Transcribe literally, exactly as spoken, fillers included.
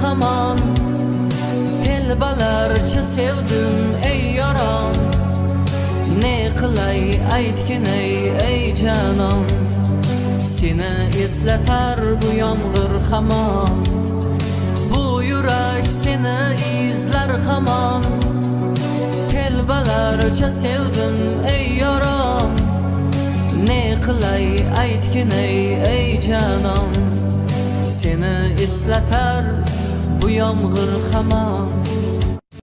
hamon. Telbalarcha sevdim ey yaron. Ne qilay aytgin ey ey janon. Seni eslatar bu yomg'ir hamon. Bu yurak seni izlar hamon. Telbalarcha sevdim ey yaron. Ne qilay aytgin ey ey janon. Seni eslatar bu yomg'ir hamon.